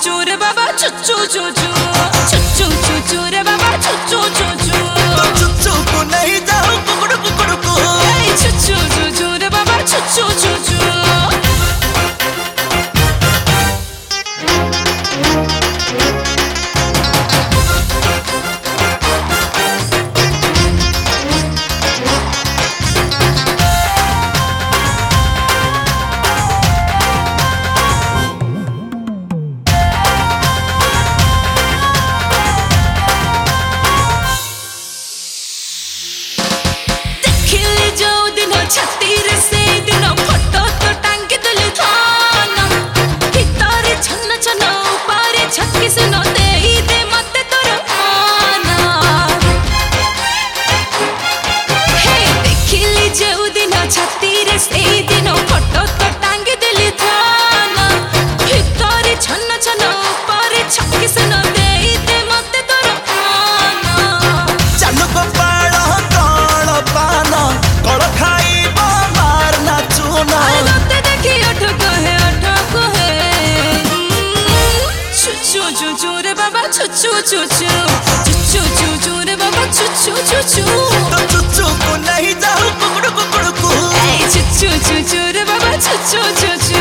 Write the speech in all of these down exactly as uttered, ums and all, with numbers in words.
चू रे बाबा चुचू चुचू चुचू चुचू रे बाबा चुचू चुचू तो चुचू को नहीं जाओ कुकड़ू कुकड़ू को चुचू चुचू रे बाबा चुचू चुचू छत्तीर से दिन फोटो तो टांग दिल थाना भीतर छन छन ऊपर छक्की सुनो दे दे मत तोर आना हे देखिली जो दिन छत्तीर से दिन फोटो तो टांग दिल थाना भीतर छन छन ऊपर छक्की सुनो दे दे मत तोर आना चलो गोपाल कौन पाना कौन खाई चू रे बाबा चुचू चुचू चुचू चुचू रे बाबा चुचू चुचू तो चुचू को नहीं जाओ कुकड़ू कुकड़ू को चुचू चुचू रे बाबा चुचू चुचू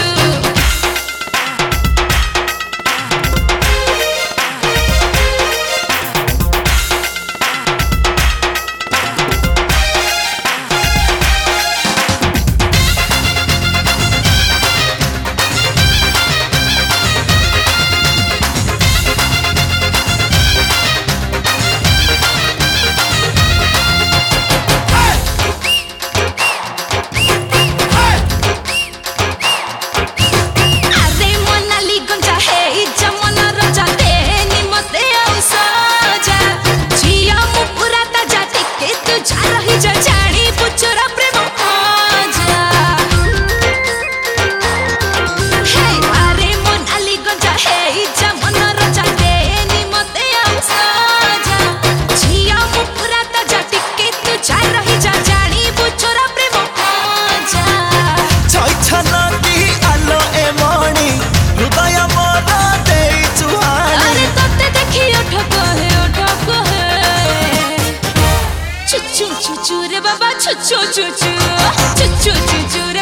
चुचू चुचू रे बाबा चुचू चुचू चुचू चुचू